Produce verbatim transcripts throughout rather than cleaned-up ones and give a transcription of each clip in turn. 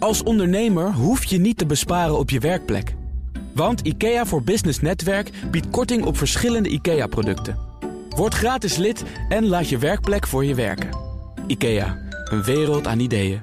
Als ondernemer hoef je niet te besparen op je werkplek. Want IKEA voor Business Netwerk biedt korting op verschillende IKEA-producten. Word gratis lid en laat je werkplek voor je werken. IKEA, een wereld aan ideeën.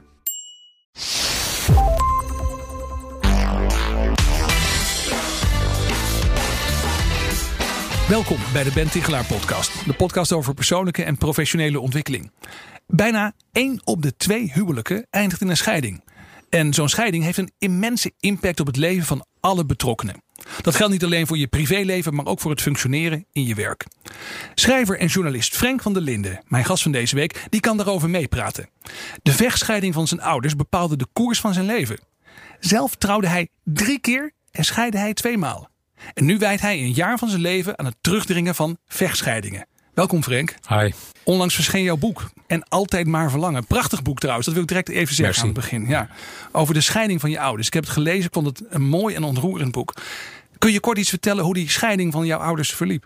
Welkom bij de Ben Tichelaar podcast. De podcast over persoonlijke en professionele ontwikkeling. Bijna één op de twee huwelijken eindigt in een scheiding. En zo'n scheiding heeft een immense impact op het leven van alle betrokkenen. Dat geldt niet alleen voor je privéleven, maar ook voor het functioneren in je werk. Schrijver en journalist Frank van der Linden, mijn gast van deze week, die kan daarover meepraten. De vechtscheiding van zijn ouders bepaalde de koers van zijn leven. Zelf trouwde hij drie keer en scheidde hij tweemaal. En nu wijdt hij een jaar van zijn leven aan het terugdringen van vechtscheidingen. Welkom Frank. Hi. Onlangs verscheen jouw boek. En Altijd maar verlangen. Prachtig boek trouwens. Dat wil ik direct even zeggen Merci. aan het begin. Ja. Over de scheiding van je ouders. Ik heb het gelezen. Ik vond het een mooi en ontroerend boek. Kun je kort iets vertellen hoe die scheiding van jouw ouders verliep?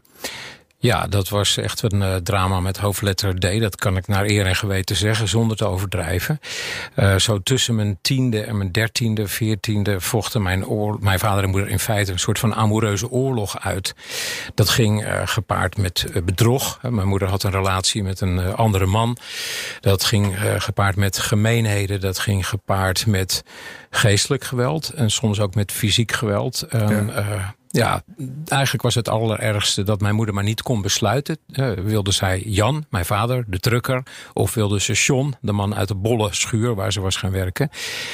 Ja, dat was echt een uh, drama met hoofdletter D. Dat kan ik naar eer en geweten zeggen, zonder te overdrijven. Uh, zo tussen mijn tiende en mijn dertiende, veertiende vochten mijn, oor, mijn vader en moeder in feite een soort van amoureuze oorlog uit. Dat ging uh, gepaard met uh, bedrog. Mijn moeder had een relatie met een uh, andere man. Dat ging uh, gepaard met gemeenheden. Dat ging gepaard met geestelijk geweld en soms ook met fysiek geweld. En, ja. Uh, Ja, eigenlijk was het allerergste dat mijn moeder maar niet kon besluiten. Uh, wilde zij Jan, mijn vader, de drukker, of wilde ze John, de man uit de bolle schuur waar ze was gaan werken.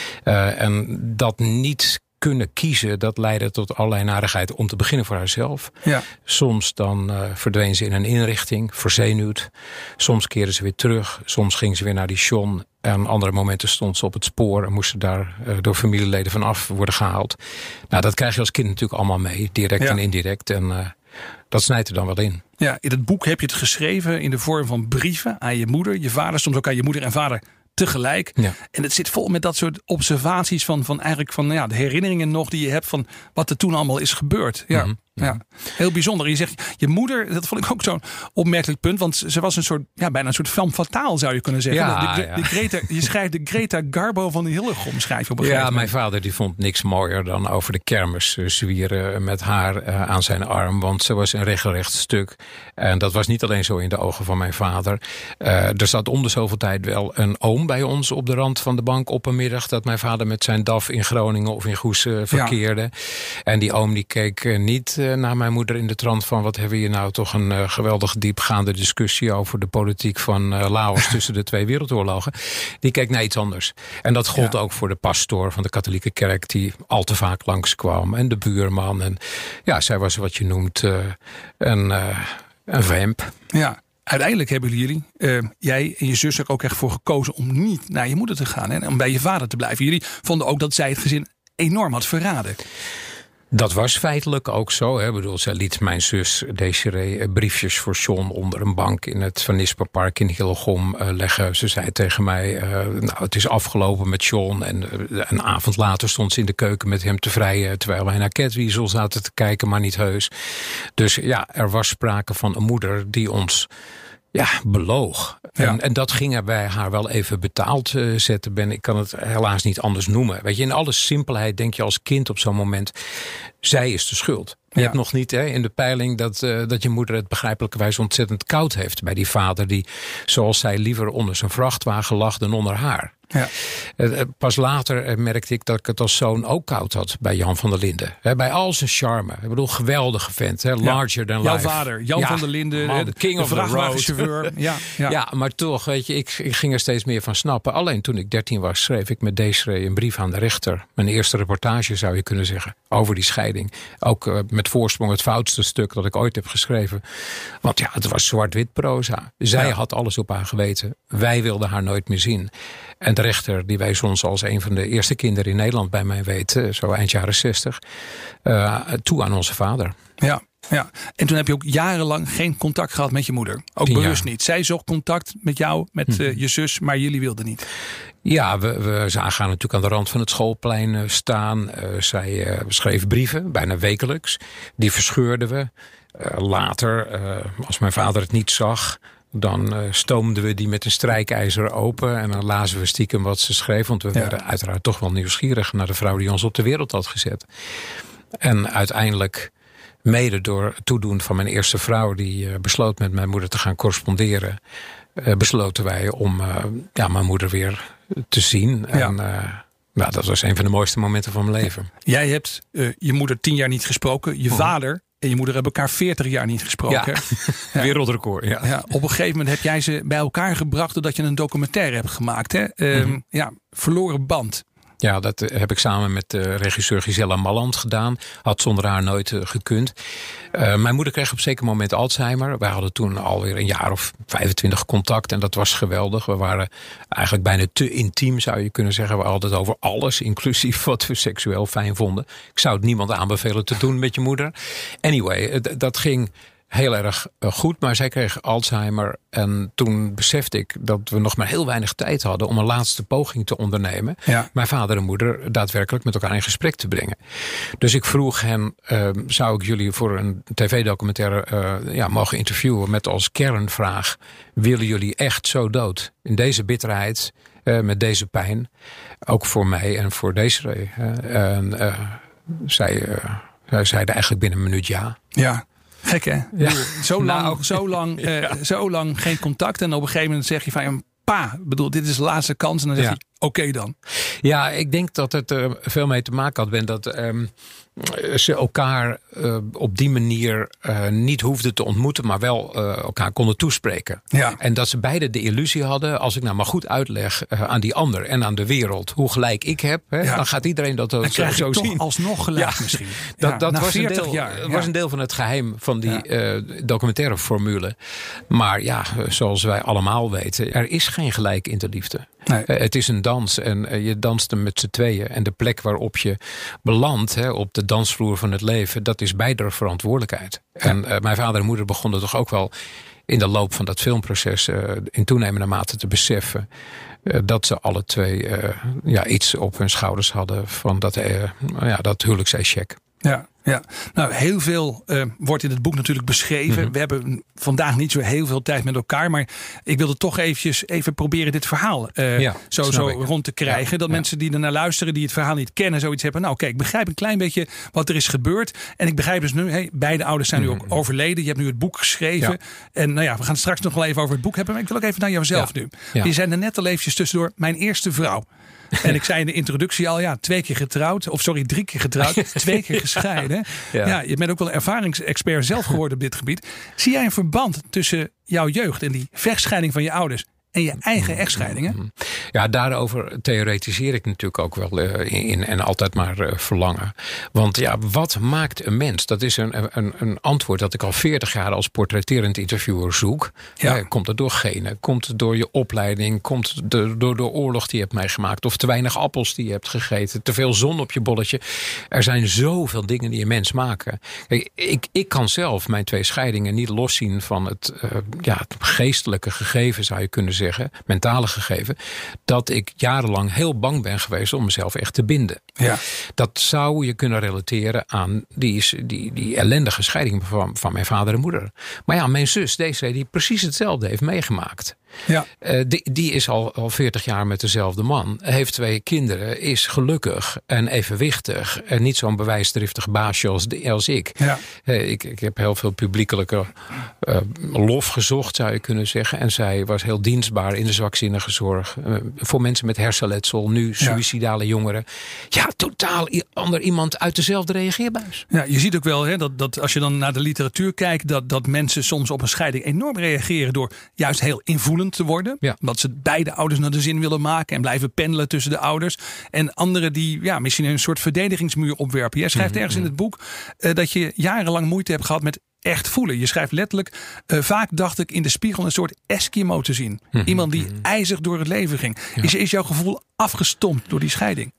Uh, en dat niet kunnen kiezen, dat leidde tot allerlei narigheid. Om te beginnen voor haarzelf. Ja. Soms dan uh, verdween ze in een inrichting, verzenuwd. Soms keerde ze weer terug. Soms ging ze weer naar die John. En andere momenten stond ze op het spoor en moest ze daar uh, door familieleden vanaf worden gehaald. Nou, dat krijg je als kind natuurlijk allemaal mee, direct ja. en indirect. En uh, dat snijdt er dan wel in. Ja, in het boek heb je het geschreven in de vorm van brieven aan je moeder, je vader, soms ook aan je moeder en vader tegelijk. Ja. En het zit vol met dat soort observaties van, van eigenlijk van ja, de herinneringen nog die je hebt van wat er toen allemaal is gebeurd. Ja. Mm-hmm. Ja, heel bijzonder. Je zegt, je moeder, dat vond ik ook zo'n opmerkelijk punt. Want ze was een soort, ja, bijna een soort femme fatale zou je kunnen zeggen. Ja, de, ja. de Greta, je schrijft de Greta Garbo van de Hillegom, schrijf je op een Ja, gegeven mijn moment. vader die vond niks mooier dan over de kermis uh, zwieren met haar uh, aan zijn arm. Want ze was een regelrecht stuk. En dat was niet alleen zo in de ogen van mijn vader. Uh, er zat om de zoveel tijd wel een oom bij ons op de rand van de bank op een middag dat mijn vader met zijn D A F in Groningen of in Goes uh, verkeerde. Ja. En die oom die keek uh, niet uh, naar mijn moeder in de trant van wat hebben we hier nou toch een uh, geweldig diepgaande discussie over de politiek van uh, Laos tussen de twee wereldoorlogen. Die keek naar iets anders. En dat gold ja. ook voor de pastoor van de katholieke kerk die al te vaak langskwam. En de buurman. En ja, zij was wat je noemt uh, een, uh, een vamp. Ja. Uiteindelijk hebben jullie, uh, jij en je zus er ook echt voor gekozen om niet naar je moeder te gaan. Hè, en om bij je vader te blijven. Jullie vonden ook dat zij het gezin enorm had verraden. Dat was feitelijk ook zo. Hè. Ik bedoel, zij liet mijn zus Desiree briefjes voor John onder een bank in het Van Nispenpark in Hillegom uh, leggen. Ze zei tegen mij, uh, nou, het is afgelopen met John. En uh, een avond later stond ze in de keuken met hem te vrijen, terwijl wij naar Catweasel zaten te kijken, maar niet heus. Dus ja, er was sprake van een moeder die ons ja, beloog. Ja. En, en dat ging er bij haar wel even betaald uh, zetten. Ben, ik kan het helaas niet anders noemen. Weet je, in alle simpelheid denk je als kind op zo'n moment, zij is de schuld. Je ja. hebt nog niet hè, in de peiling dat, uh, dat je moeder het begrijpelijkerwijs ontzettend koud heeft bij die vader die, zoals zij, liever onder zijn vrachtwagen lag dan onder haar. Ja. Uh, pas later uh, merkte ik dat ik het als zoon ook koud had bij Jan van der Linden. He, bij al zijn charme. Ik bedoel, geweldige vent. He, larger than Jouw life. Jouw vader, Jan ja, van der Linden. Man, de, king de of the vrachtwagenchauffeur. Ja, ja. ja, maar toch, weet je, ik, ik ging er steeds meer van snappen. Alleen toen ik dertien was, schreef ik met Desiree een brief aan de rechter. Mijn eerste reportage, zou je kunnen zeggen, over die scheiding. Ook uh, met voorsprong het foutste stuk dat ik ooit heb geschreven. Want ja, het was zwart-wit proza. Zij ja. had alles op haar geweten. Wij wilden haar nooit meer zien. En de rechter, die wees ons als een van de eerste kinderen in Nederland bij mij weet, zo eind jaren zestig, uh, toe aan onze vader. Ja. Ja, en toen heb je ook jarenlang geen contact gehad met je moeder. Ook Tien bewust jaar. niet. Zij zocht contact met jou, met uh, je zus, maar jullie wilden niet. Ja, we, we zagen haar natuurlijk aan de rand van het schoolplein uh, staan. Uh, zij uh, schreef brieven, bijna wekelijks. Die verscheurden we. Uh, later, uh, als mijn vader het niet zag, Dan uh, stoomden we die met een strijkijzer open. En dan lazen we stiekem wat ze schreef. Want we ja. werden uiteraard toch wel nieuwsgierig naar de vrouw die ons op de wereld had gezet. En uiteindelijk, mede door toedoen van mijn eerste vrouw, die uh, besloot met mijn moeder te gaan corresponderen, Uh, besloten wij om uh, ja, mijn moeder weer te zien. Ja. En uh, nou, dat was een van de mooiste momenten van mijn leven. Jij hebt uh, je moeder tien jaar niet gesproken. Je oh. vader en je moeder hebben elkaar veertig jaar niet gesproken. Ja. Ja. Wereldrecord, ja. Ja. Op een gegeven moment heb jij ze bij elkaar gebracht doordat je een documentaire hebt gemaakt. Hè? Uh, mm-hmm. Ja, verloren band. Ja, dat heb ik samen met de regisseur Gisella Malland gedaan. Had zonder haar nooit uh, gekund. Uh, mijn moeder kreeg op een zeker moment Alzheimer. Wij hadden toen alweer een jaar of vijfentwintig contact. En dat was geweldig. We waren eigenlijk bijna te intiem, zou je kunnen zeggen. We hadden het over alles, inclusief wat we seksueel fijn vonden. Ik zou het niemand aanbevelen te doen met je moeder. Anyway, d- dat ging heel erg goed, maar zij kreeg Alzheimer. En toen besefte ik dat we nog maar heel weinig tijd hadden om een laatste poging te ondernemen. Ja. Mijn vader en moeder daadwerkelijk met elkaar in gesprek te brengen. Dus ik vroeg hen, uh, zou ik jullie voor een tv-documentaire uh, ja, mogen interviewen met als kernvraag: willen jullie echt zo dood? In deze bitterheid, uh, met deze pijn. Ook voor mij en voor Desiree. Uh, en uh, zij, uh, zij zeiden eigenlijk binnen een minuut ja. Ja. Gek hè? Ja. Zo, lang, nou, zo, lang, uh, ja. zo lang geen contact. En op een gegeven moment zeg je van pa, bedoel, dit is de laatste kans. En dan zeg je, ja. oké okay dan. Ja, ik denk dat het er veel mee te maken had. Ben dat um, ze elkaar uh, op die manier uh, niet hoefden te ontmoeten, maar wel uh, elkaar konden toespreken. Ja. En dat ze beide de illusie hadden, als ik nou maar goed uitleg uh, aan die ander en aan de wereld hoe gelijk ik heb, hè, ja. dan gaat iedereen dat zo, zo zien. Toch alsnog gelijk ja. misschien. Dat, ja, dat was, een deel, jaar. Ja. was een deel van het geheim van die ja. uh, documentaire formule. Maar ja, zoals wij allemaal weten, er is geen gelijk in de liefde. Nee. Uh, het is een dans en uh, je danst hem met z'n tweeën. En de plek waarop je belandt, hè, op de dansvloer van het leven, dat is beider verantwoordelijkheid. Ja. En uh, mijn vader en moeder begonnen toch ook wel in de loop van dat filmproces uh, in toenemende mate te beseffen uh, dat ze alle twee uh, ja, iets op hun schouders hadden van dat, uh, ja, dat huwelijksechec. Ja, ja, nou heel veel uh, wordt in het boek natuurlijk beschreven. Mm-hmm. We hebben vandaag niet zo heel veel tijd met elkaar, maar ik wilde toch eventjes even proberen dit verhaal uh, ja, zo, zo rond te krijgen. Ja, dat ja. mensen die ernaar luisteren, die het verhaal niet kennen, zoiets hebben. Nou kijk, ik begrijp een klein beetje wat er is gebeurd. En ik begrijp dus nu, hey, beide ouders zijn mm-hmm. nu ook overleden. Je hebt nu het boek geschreven. Ja. En nou ja, we gaan straks nog wel even over het boek hebben. Maar ik wil ook even naar jouzelf ja. nu. Ja. Je zei er net al eventjes tussendoor, mijn eerste vrouw. En ik zei in de introductie al, ja, twee keer getrouwd. Of sorry, drie keer getrouwd. Twee keer gescheiden. Ja. ja, je bent ook wel ervaringsexpert zelf geworden op dit gebied. Zie jij een verband tussen jouw jeugd en die vechtscheiding van je ouders en je eigen echtscheidingen? Ja, daarover theoretiseer ik natuurlijk ook wel uh, in en altijd maar uh, verlangen. Want ja, wat maakt een mens? Dat is een, een, een antwoord dat ik al veertig jaar als portretterend interviewer zoek. Ja. Uh, komt het door genen? Komt het door je opleiding? Komt het door, door de oorlog die je hebt meegemaakt? Of te weinig appels die je hebt gegeten? Te veel zon op je bolletje? Er zijn zoveel dingen die een mens maken. Kijk, ik, ik kan zelf mijn twee scheidingen niet loszien van het, uh, ja, het geestelijke gegeven, zou je kunnen zeggen, mentale gegeven, dat ik jarenlang heel bang ben geweest om mezelf echt te binden. Ja. Dat zou je kunnen relateren aan die, die, die ellendige scheiding van, van mijn vader en moeder. Maar ja, mijn zus, deze, die precies hetzelfde heeft meegemaakt. Ja. Uh, die, die is al, al veertig jaar met dezelfde man. Heeft twee kinderen, is gelukkig en evenwichtig. En niet zo'n bewijsdriftig baasje als, als ik. Ja. Uh, ik. Ik heb heel veel publiekelijke uh, lof gezocht, zou je kunnen zeggen. En zij was heel dienstbaar in de zwakzinnige zorg. Uh, voor mensen met hersenletsel, nu suïcidale ja. jongeren. Ja, totaal ander iemand uit dezelfde reageerbuis. Ja, je ziet ook wel hè, dat, dat als je dan naar de literatuur kijkt, dat, dat mensen soms op een scheiding enorm reageren door juist heel invoelend te worden. Ja. Omdat ze beide ouders naar de zin willen maken en blijven pendelen tussen de ouders. En anderen die ja, misschien een soort verdedigingsmuur opwerpen. Jij schrijft mm-hmm. ergens in het boek uh, dat je jarenlang moeite hebt gehad met echt voelen. Je schrijft letterlijk, uh, vaak dacht ik in de spiegel een soort Eskimo te zien. Mm-hmm. Iemand die ijzig door het leven ging. Ja. Is, is jouw gevoel afgestompt door die scheiding?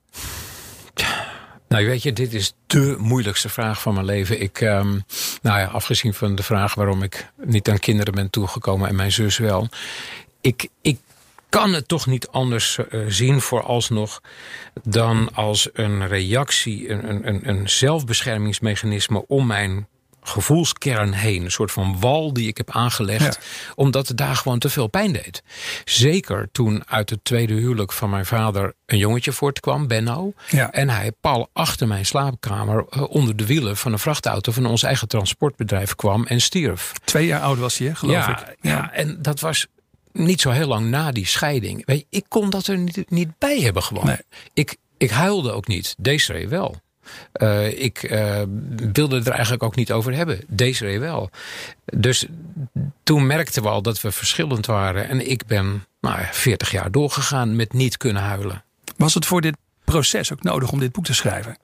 Nou, weet je, dit is de moeilijkste vraag van mijn leven. Ik, um, nou ja, afgezien van de vraag waarom ik niet aan kinderen ben toegekomen en mijn zus wel. Ik, ik kan het toch niet anders uh, zien vooralsnog dan als een reactie, een, een, een zelfbeschermingsmechanisme om mijn gevoelskern heen. Een soort van wal die ik heb aangelegd. Ja. Omdat het daar gewoon te veel pijn deed. Zeker toen uit het tweede huwelijk van mijn vader een jongetje voortkwam, Benno. Ja. En hij pal achter mijn slaapkamer uh, onder de wielen van een vrachtauto van ons eigen transportbedrijf kwam en stierf. Twee jaar oud was hij, hè, geloof ja, ik. Ja. ja, en dat was niet zo heel lang na die scheiding. Weet je, ik kon dat er niet, niet bij hebben gewoon. Nee. Ik, ik huilde ook niet. Desiree wel. Uh, ik uh, wilde er eigenlijk ook niet over hebben. Desiree wel. Dus toen merkten we al dat we verschillend waren. En ik ben nou, veertig jaar doorgegaan met niet kunnen huilen. Was het voor dit proces ook nodig om dit boek te schrijven?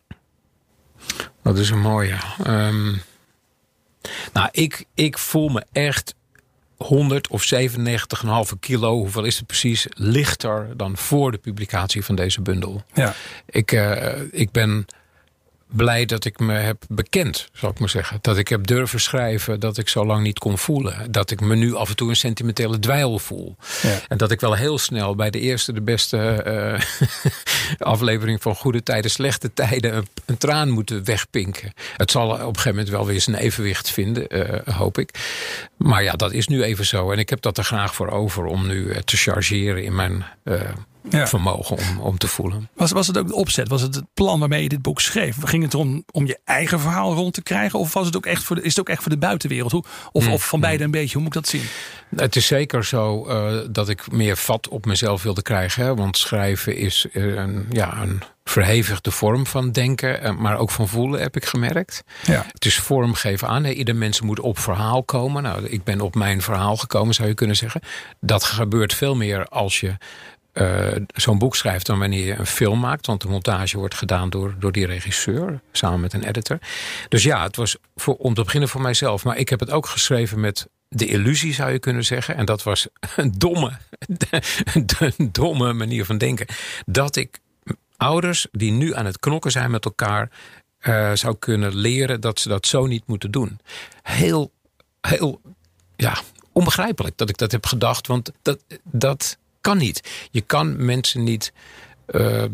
Dat is een mooie. Um, nou, ik, ik voel me echt honderd of zevenennegentig komma vijf kilo, hoeveel is het precies, lichter dan voor de publicatie van deze bundel. Ja. Ik, uh, ik ben blij dat ik me heb bekend, zal ik maar zeggen. Dat ik heb durven schrijven dat ik zo lang niet kon voelen. Dat ik me nu af en toe een sentimentele dweil voel. Ja. En dat ik wel heel snel bij de eerste, de beste uh, aflevering van Goede Tijden, Slechte Tijden een, een traan moeten wegpinken. Het zal op een gegeven moment wel weer zijn evenwicht vinden, uh, hoop ik. Maar ja, dat is nu even zo. En ik heb dat er graag voor over om nu uh, te chargeren in mijn Uh, Ja. vermogen om, om te voelen. Was, was het ook de opzet? Was het het plan waarmee je dit boek schreef? Ging het erom om je eigen verhaal rond te krijgen? Of was het ook echt voor de, is het ook echt voor de buitenwereld? Hoe, of, mm. of van beide een beetje? Hoe moet ik dat zien? Het is zeker zo uh, dat ik meer vat op mezelf wilde krijgen. Hè? Want schrijven is uh, een, ja, een verhevigde vorm van denken. Uh, maar ook van voelen, heb ik gemerkt. Ja. Het is vormgeven aan. Hè? Ieder mens moet op verhaal komen. Nou, ik ben op mijn verhaal gekomen, zou je kunnen zeggen. Dat gebeurt veel meer als je Uh, zo'n boek schrijft dan wanneer je een film maakt. Want de montage wordt gedaan door, door die regisseur. Samen met een editor. Dus ja, het was voor, om te beginnen voor mijzelf. Maar ik heb het ook geschreven met de illusie, zou je kunnen zeggen. En dat was een domme, een domme manier van denken. Dat ik ouders die nu aan het knokken zijn met elkaar Uh, zou kunnen leren dat ze dat zo niet moeten doen. Heel, heel ja, onbegrijpelijk dat ik dat heb gedacht. Want dat, dat kan niet. Je kan mensen niet uh,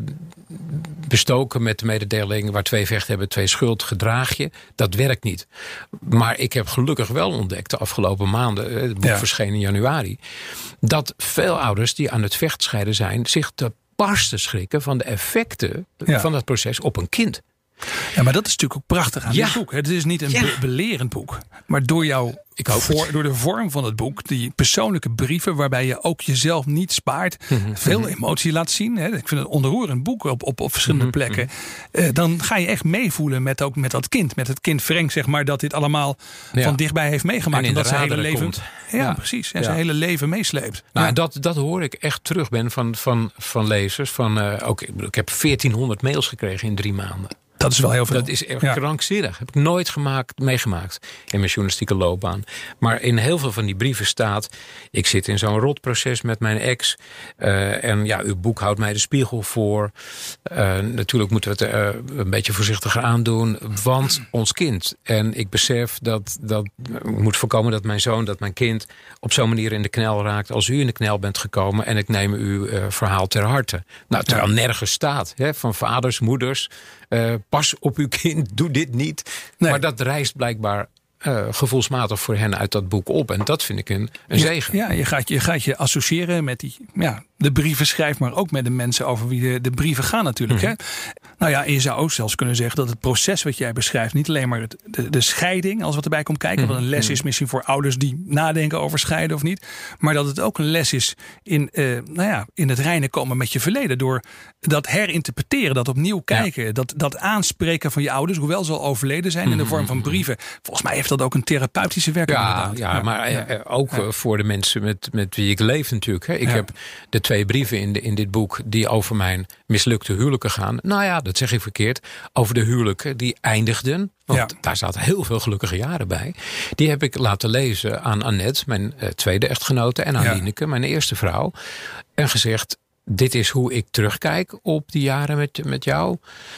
bestoken met de mededeling waar twee vechten hebben, twee schuld, gedraag je. Dat werkt niet. Maar ik heb gelukkig wel ontdekt de afgelopen maanden, het boek ja. verscheen in januari, dat veel ouders die aan het vechtscheiden zijn zich te barsten schrikken van de effecten ja. van dat proces op een kind. Ja, maar dat is natuurlijk ook prachtig aan ja. dit boek. Het is niet een ja. be- belerend boek. Maar door, jou voor, door de vorm van het boek, die persoonlijke brieven waarbij je ook jezelf niet spaart, mm-hmm. veel emotie laat zien. Hè. Ik vind het een ontroerend boek op, op, op verschillende mm-hmm. plekken. Uh, dan ga je echt meevoelen met, ook met dat kind. Met het kind Frank, zeg maar, dat dit allemaal ja. van dichtbij heeft meegemaakt. En, en dat zijn hele leven. Ja, ja, precies. En ja. zijn hele leven meesleept. Nou, ja. dat, dat hoor ik echt terug ben van, van, van lezers. Van, uh, ook, ik heb veertienhonderd mails gekregen in drie maanden. Dat is wel heel veel. Dat is echt ja. krankzinnig. Heb ik nooit gemaakt, meegemaakt in mijn journalistieke loopbaan. Maar in heel veel van die brieven staat, ik zit in zo'n rotproces met mijn ex. Uh, en ja, uw boek houdt mij de spiegel voor. Uh, natuurlijk moeten we het uh, een beetje voorzichtiger aandoen. Want ons kind. En ik besef dat, dat ik moet voorkomen dat mijn zoon, dat mijn kind op zo'n manier in de knel raakt als u in de knel bent gekomen. En ik neem uw uh, verhaal ter harte. Nou, terwijl nergens staat. Hè, van vaders, moeders. Uh, pas op uw kind, doe dit niet. Nee. Maar dat rijst blijkbaar uh, gevoelsmatig voor hen uit dat boek op. En dat vind ik een, een ja, zegen. Ja, je gaat, je gaat je associëren met die, ja, de brieven schrijf, maar ook met de mensen over wie de, de brieven gaan natuurlijk. Mm-hmm. Hè? Nou ja, en je zou ook zelfs kunnen zeggen dat het proces wat jij beschrijft, niet alleen maar het, de, de scheiding, als wat erbij komt kijken, mm-hmm. wat een les is misschien voor ouders die nadenken over scheiden of niet, maar dat het ook een les is in, uh, nou ja, in het reine komen met je verleden. Door dat herinterpreteren, dat opnieuw kijken, ja. dat, dat aanspreken van je ouders, hoewel ze al overleden zijn, mm-hmm. in de vorm van brieven. Volgens mij heeft dat ook een therapeutische werking. Ja, ja, ja, maar ja. ook ja. voor de mensen met, met wie ik leef natuurlijk. Hè. Ik ja. heb de twee brieven in, de, in dit boek die over mijn mislukte huwelijken gaan. Nou ja, dat zeg ik verkeerd. Over de huwelijken die eindigden. Want ja. daar zaten heel veel gelukkige jaren bij. Die heb ik laten lezen aan Annette, mijn uh, tweede echtgenote. En aan ja. Lieneke, mijn eerste vrouw. En gezegd, dit is hoe ik terugkijk op die jaren met, met jou.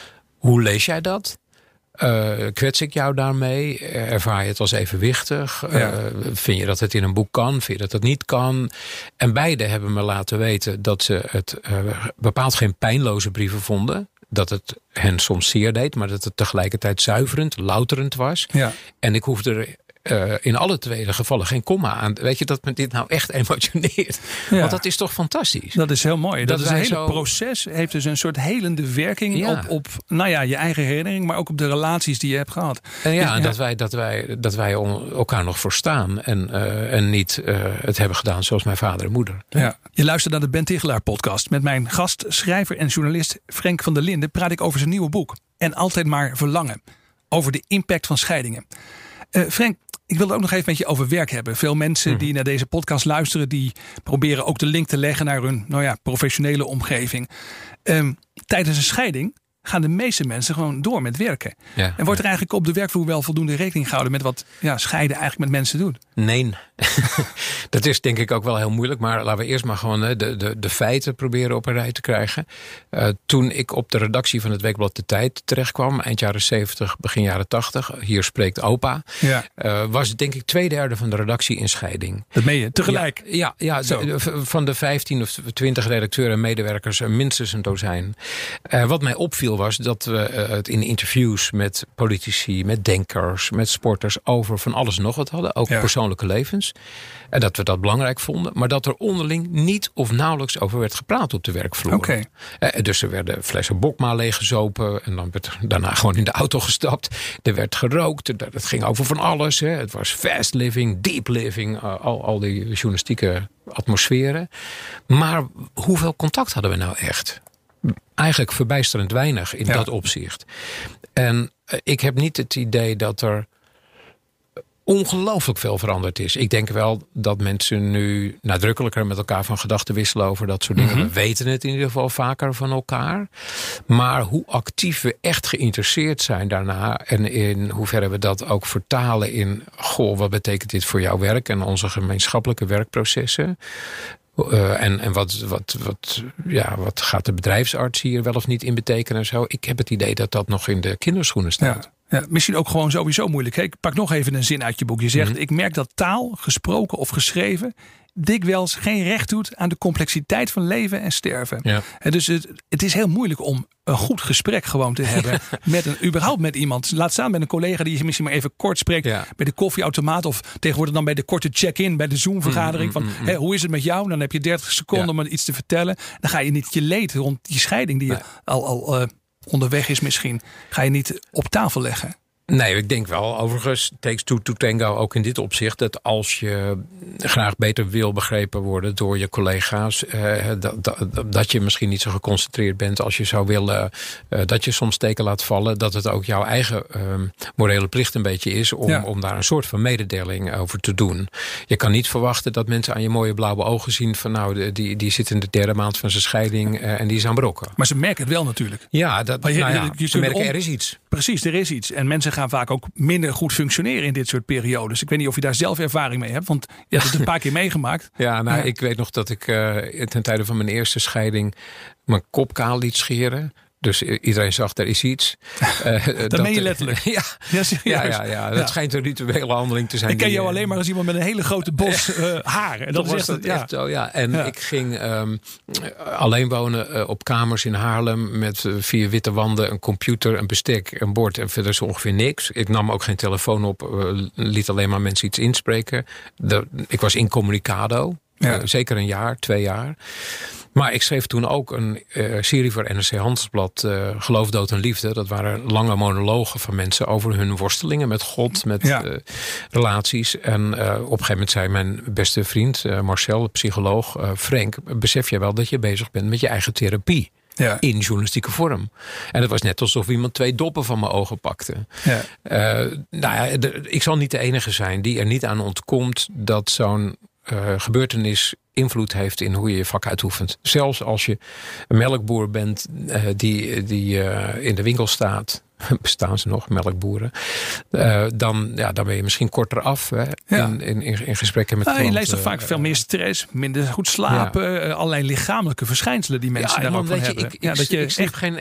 Hoe lees jij dat? Uh, kwets ik jou daarmee? Ervaar je het als evenwichtig? Ja. Uh, vind je dat het in een boek kan? Vind je dat het niet kan? En beide hebben me laten weten dat ze het uh, bepaald geen pijnloze brieven vonden. dat het hen soms zeer deed, maar dat het tegelijkertijd zuiverend, louterend was. Ja. En ik hoefde er Uh, in alle twee gevallen geen komma aan. Weet je, dat me dit nou echt emotioneert. Ja. Want dat is toch fantastisch. Dat is heel mooi. Dat, dat is een hele zo... proces. Heeft dus een soort helende werking ja. op, op nou ja, je eigen herinnering, maar ook op de relaties die je hebt gehad. En ja, dus, ja. Dat, wij, dat, wij, dat wij elkaar nog verstaan en, uh, en niet uh, het hebben gedaan zoals mijn vader en moeder. Ja. Ja. Je luistert naar de Ben Tichelaar podcast. Met mijn gast, schrijver en journalist Frank van der Linden praat ik over zijn nieuwe boek. En altijd maar verlangen. Over de impact van scheidingen. Uh, Frank, ik wil het ook nog even met je over werk hebben. Veel mensen die naar deze podcast luisteren, die proberen ook de link te leggen naar hun nou ja, professionele omgeving. Um, tijdens een scheiding gaan de meeste mensen gewoon door met werken. Ja, en wordt er eigenlijk op de werkvloer wel voldoende rekening gehouden met wat ja, scheiden eigenlijk met mensen doet? Nee, dat is denk ik ook wel heel moeilijk. Maar laten we eerst maar gewoon de, de, de feiten proberen op een rij te krijgen. Uh, toen ik op de redactie van het weekblad De Tijd terecht kwam, eind jaren zeventig, begin jaren tachtig, hier spreekt opa, ja. uh, was denk ik twee derde van de redactie in scheiding. Dat meen je, tegelijk? Ja, ja, ja de, de, van de vijftien of twintig redacteuren en medewerkers minstens een dozijn. Uh, wat mij opviel was dat we uh, het in interviews met politici, met denkers, met sporters over van alles en nog wat hadden. Ook ja. persoonlijke levens. En dat we dat belangrijk vonden. Maar dat er onderling niet of nauwelijks over werd gepraat op de werkvloer. Okay. Uh, dus er werden flessen Bokma leeggezopen. En dan werd er daarna gewoon in de auto gestapt. Er werd gerookt. Het ging over van alles. Hè. Het was fast living, deep living. Uh, al, al die journalistieke atmosferen. Maar hoeveel contact hadden we nou echt? Eigenlijk verbijsterend weinig in ja. dat opzicht. En uh, ik heb niet het idee dat er ongelooflijk veel veranderd is. Ik denk wel dat mensen nu nadrukkelijker met elkaar van gedachten wisselen over dat soort dingen. Mm-hmm. We weten het in ieder geval vaker van elkaar. Maar hoe actief we echt geïnteresseerd zijn daarna en in hoeverre we dat ook vertalen in, goh, wat betekent dit voor jouw werk en onze gemeenschappelijke werkprocessen? Uh, en en wat, wat, wat, ja, wat gaat de bedrijfsarts hier wel of niet in betekenen en zo? Ik heb het idee dat dat nog in de kinderschoenen staat. Ja. Ja, misschien ook gewoon sowieso moeilijk. Ik pak nog even een zin uit je boek. Je zegt, mm-hmm. ik merk dat taal, gesproken of geschreven, dikwijls geen recht doet aan de complexiteit van leven en sterven. Ja. En dus het, het is heel moeilijk om een goed gesprek gewoon te hebben. met een, überhaupt met iemand. Laat staan met een collega die je misschien maar even kort spreekt. Ja. Bij de koffieautomaat of tegenwoordig dan bij de korte check-in. Bij de Zoom-vergadering. Mm, mm, mm, van, hé, hoe is het met jou? Dan heb je dertig seconden ja. om iets te vertellen. Dan ga je niet je leed rond die scheiding die nee. je al... al uh, onderweg is misschien, ga je niet op tafel leggen. Nee, ik denk wel, overigens, takes two to tango ook in dit opzicht, dat als je graag beter wil begrepen worden door je collega's, eh, dat, dat, dat je misschien niet zo geconcentreerd bent als je zou willen, eh, dat je soms steken laat vallen, dat het ook jouw eigen eh, morele plicht een beetje is om, ja. om daar een soort van mededeling over te doen. Je kan niet verwachten dat mensen aan je mooie blauwe ogen zien van nou, die, die zit in de derde maand van zijn scheiding eh, en die is aan brokken. Maar ze merken het wel natuurlijk. Ja, dat, je, nou ja je, je ze merken om... er is iets. Precies, er is iets. En mensen gaan vaak ook minder goed functioneren in dit soort periodes. Ik weet niet of je daar zelf ervaring mee hebt, want je hebt het een paar keer meegemaakt. Ja, nou, ja. ik weet nog dat ik uh, ten tijde van mijn eerste scheiding mijn kop kaal liet scheren. Dus iedereen zag, er is iets. Uh, dat, dat meen je letterlijk? Ja, ja, ja, ja, ja. dat ja. schijnt een rituele handeling te zijn. Ik ken die, jou alleen maar als iemand met een hele grote bos uh, haar. En dat was echt, dat ja. echt zo, ja. En ja. ik ging um, alleen wonen uh, op kamers in Haarlem met uh, vier witte wanden, een computer, een bestek, een bord en verder zo ongeveer niks. Ik nam ook geen telefoon op, uh, liet alleen maar mensen iets inspreken. De, ik was incommunicado, ja. uh, zeker een jaar, twee jaar. Maar ik schreef toen ook een uh, serie voor N R C Handelsblad, uh, Geloof, Dood en Liefde. Dat waren lange monologen van mensen over hun worstelingen met God, met ja. uh, relaties. En uh, op een gegeven moment zei mijn beste vriend uh, Marcel, psycholoog, uh, Frank, besef je wel dat je bezig bent met je eigen therapie. Ja. In journalistieke vorm. En het was net alsof iemand twee doppen van mijn ogen pakte. Ja. Uh, nou ja, de, ik zal niet de enige zijn die er niet aan ontkomt dat zo'n uh, gebeurtenis invloed heeft in hoe je je vak uitoefent. Zelfs als je een melkboer bent uh, die, die uh, in de winkel staat, bestaan ze nog, melkboeren, uh, dan, ja, dan ben je misschien korter af hè, ja. in, in, in gesprekken met ah, klanten. Je leest toch vaak veel meer stress, minder goed slapen, ja. uh, allerlei lichamelijke verschijnselen die mensen ja, daar ook van je, hebben. Ik, ja, ik, dat je ik snap echt... geen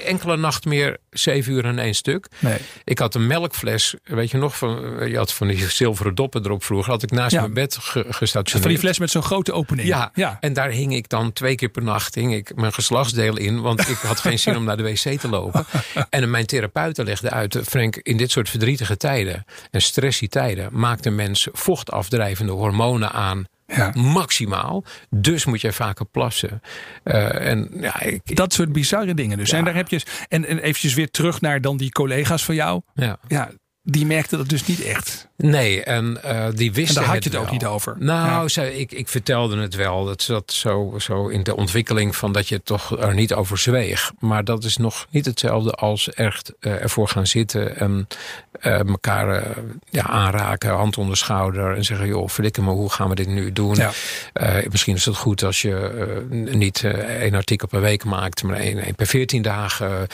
enkele nacht meer zeven uur in één stuk. Nee. Ik had een melkfles, weet je nog, van, je had van die zilveren doppen erop vroeger. Had ik naast ja. mijn bed ge, gestationeerd. Van die fles met zo'n grote opening. Ja, ja, en daar hing ik dan twee keer per nacht hing ik mijn geslachtsdeel in. Want ik had geen zin om naar de wc te lopen. En mijn therapeuten legde uit, Frank, in dit soort verdrietige tijden en stressy tijden maakt een mens vochtafdrijvende hormonen aan. Ja. Maximaal. Dus moet je vaker plassen. Uh, en, ja, ik, dat soort bizarre dingen dus. Ja. En daar heb je. En, en eventjes weer terug naar dan die collega's van jou. Ja. ja die merkten dat dus niet echt. Nee, en uh, die wisten. En daar had je het het ook wel. niet over. Nou, ja. zij, ik, ik vertelde het wel. Dat zat zo, zo in de ontwikkeling van dat je het toch er niet over zweeg. Maar dat is nog niet hetzelfde als echt uh, ervoor gaan zitten en uh, elkaar uh, ja, aanraken, hand onder schouder en zeggen, joh, verdikke me, hoe gaan we dit nu doen? Ja. Uh, misschien is het goed als je uh, niet uh, één artikel per week maakt, maar één, één per veertien dagen. Uh,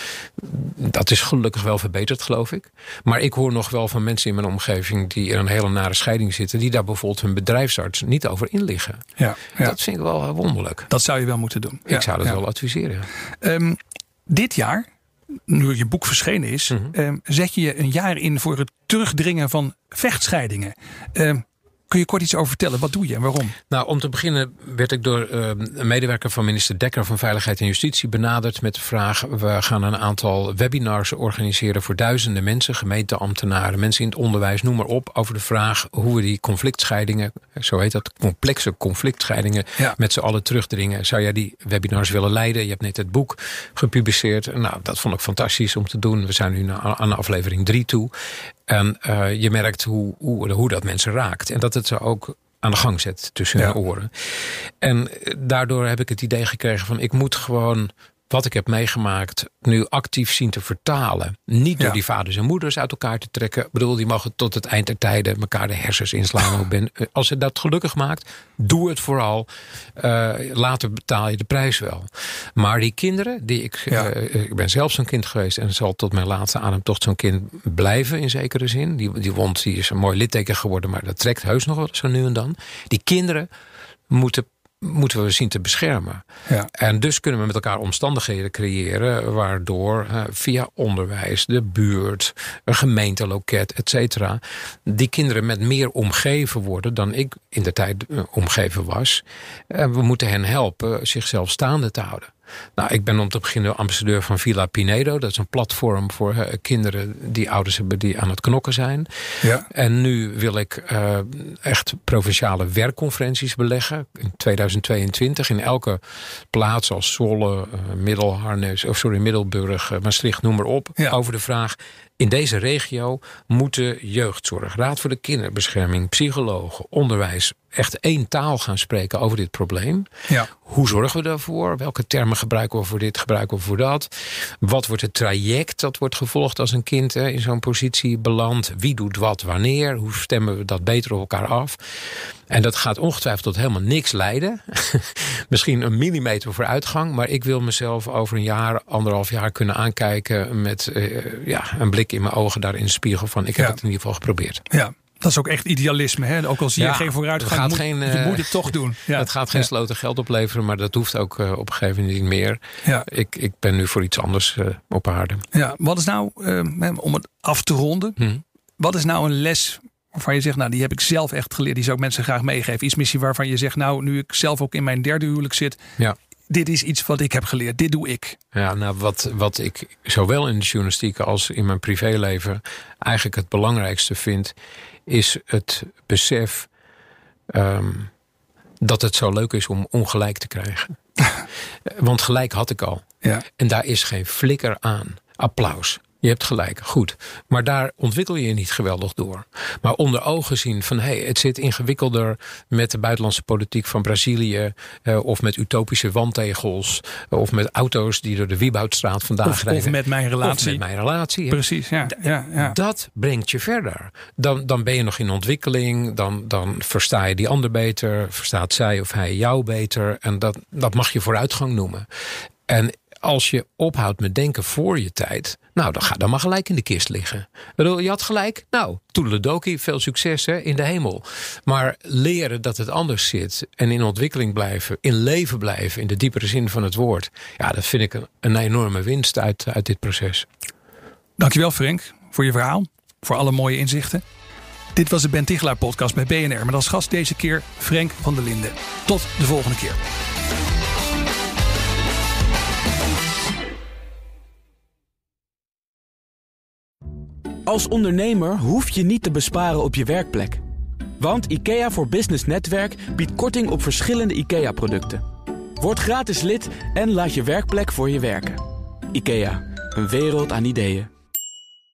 dat is gelukkig wel verbeterd, geloof ik. Maar ik hoor nog wel van mensen in mijn omgeving die in een hele nare scheiding zitten, die daar bijvoorbeeld hun bedrijfsarts niet over inliggen. Ja, ja. Dat vind ik wel wonderlijk. Dat zou je wel moeten doen. Ik ja, zou dat ja. wel adviseren. Um, dit jaar, nu je boek verschenen is, mm-hmm. um, zet je je een jaar in voor het terugdringen van vechtscheidingen. Um, Kun je kort iets over vertellen? Wat doe je en waarom? Nou, om te beginnen werd ik door uh, een medewerker van minister Dekker van Veiligheid en Justitie benaderd met de vraag, we gaan een aantal webinars organiseren voor duizenden mensen, gemeenteambtenaren, mensen in het onderwijs, noem maar op, over de vraag hoe we die conflictscheidingen, zo heet dat, complexe conflictscheidingen, ja. met z'n allen terugdringen. Zou jij die webinars willen leiden? Je hebt net het boek gepubliceerd. Nou, dat vond ik fantastisch om te doen. We zijn nu aan aflevering drie toe. En uh, je merkt hoe, hoe, hoe dat mensen raakt. En dat het ze ook aan de gang zet tussen ja. hun oren. En daardoor heb ik het idee gekregen van, ik moet gewoon wat ik heb meegemaakt nu actief zien te vertalen. Niet door ja. die vaders en moeders uit elkaar te trekken. Ik bedoel, die mogen tot het eind der tijden elkaar de hersens inslaan. ben. Als je dat gelukkig maakt, doe het vooral. Uh, later betaal je de prijs wel. Maar die kinderen, die ik, ja. uh, ik ben zelf zo'n kind geweest en zal tot mijn laatste ademtocht zo'n kind blijven in zekere zin. Die, die wond die is een mooi litteken geworden, maar dat trekt heus nog wel zo nu en dan. Die kinderen moeten moeten we zien te beschermen. Ja. En dus kunnen we met elkaar omstandigheden creëren waardoor uh, via onderwijs, de buurt, een gemeenteloket, et cetera, die kinderen met meer omgeven worden dan ik in de tijd uh, omgeven was. Uh, we moeten hen helpen zichzelf staande te houden. Nou, ik ben om te beginnen ambassadeur van Villa Pinedo. Dat is een platform voor uh, kinderen die ouders hebben die aan het knokken zijn. Ja. En nu wil ik uh, echt provinciale werkconferenties beleggen. In tweeduizend tweeëntwintig in elke plaats als Zwolle, uh, Middelharnis, of sorry, Middelburg, uh, Maastricht, noem maar op. Ja. Over de vraag, in deze regio moeten jeugdzorg, Raad voor de Kinderbescherming, psychologen, onderwijs echt één taal gaan spreken over dit probleem. Ja. Hoe zorgen we daarvoor? Welke termen gebruiken we voor dit, gebruiken we voor dat? Wat wordt het traject dat wordt gevolgd als een kind hè, in zo'n positie belandt? Wie doet wat wanneer? Hoe stemmen we dat beter op elkaar af? En dat gaat ongetwijfeld tot helemaal niks leiden. Misschien een millimeter vooruitgang. Maar ik wil mezelf over een jaar, anderhalf jaar kunnen aankijken met uh, ja, een blik in mijn ogen daar in de spiegel van ik heb ja. het in ieder geval geprobeerd. Ja. Dat is ook echt idealisme. Hè? Ook al zie je ja, geen vooruitgang, moet, geen, uh, je moet het toch doen. Ja. Het gaat geen ja. sloten geld opleveren, maar dat hoeft ook uh, op een gegeven moment niet meer. Ja. Ik, ik ben nu voor iets anders uh, op aarde. Ja, wat is nou, uh, om het af te ronden, hmm. wat is nou een les waarvan je zegt, nou die heb ik zelf echt geleerd, die zou ik mensen graag meegeven. Iets misschien waarvan je zegt, nou nu ik zelf ook in mijn derde huwelijk zit, ja. dit is iets wat ik heb geleerd, dit doe ik. Ja, nou wat, wat ik zowel in de journalistiek als in mijn privéleven eigenlijk het belangrijkste vind, is het besef um, dat het zo leuk is om ongelijk te krijgen. Want gelijk had ik al. Ja. En daar is geen flikker aan. Applaus. Je hebt gelijk, goed. Maar daar ontwikkel je je niet geweldig door. Maar onder ogen zien van, hé, hey, het zit ingewikkelder met de buitenlandse politiek van Brazilië, uh, of met utopische wandtegels, uh, of met auto's die door de Wieboudstraat vandaag of, rijden. Of met mijn relatie. Of met mijn relatie. Precies, ja. ja, ja. Dat brengt je verder. Dan, dan ben je nog in ontwikkeling, dan, dan versta je die ander beter, verstaat zij of hij jou beter. En dat, dat mag je vooruitgang noemen. En als je ophoudt met denken voor je tijd, nou, dan ga dan maar gelijk in de kist liggen. Je had gelijk, nou, toedeledokie, veel succes hè, in de hemel. Maar leren dat het anders zit en in ontwikkeling blijven, in leven blijven, in de diepere zin van het woord. Ja, dat vind ik een, een enorme winst uit, uit dit proces. Dankjewel Frank, voor je verhaal, voor alle mooie inzichten. Dit was de Ben Tichelaar podcast bij B N R, met als gast deze keer Frank van der Linden. Tot de volgende keer. Als ondernemer hoef je niet te besparen op je werkplek. Want IKEA voor Business Netwerk biedt korting op verschillende IKEA-producten. Word gratis lid en laat je werkplek voor je werken. IKEA, een wereld aan ideeën.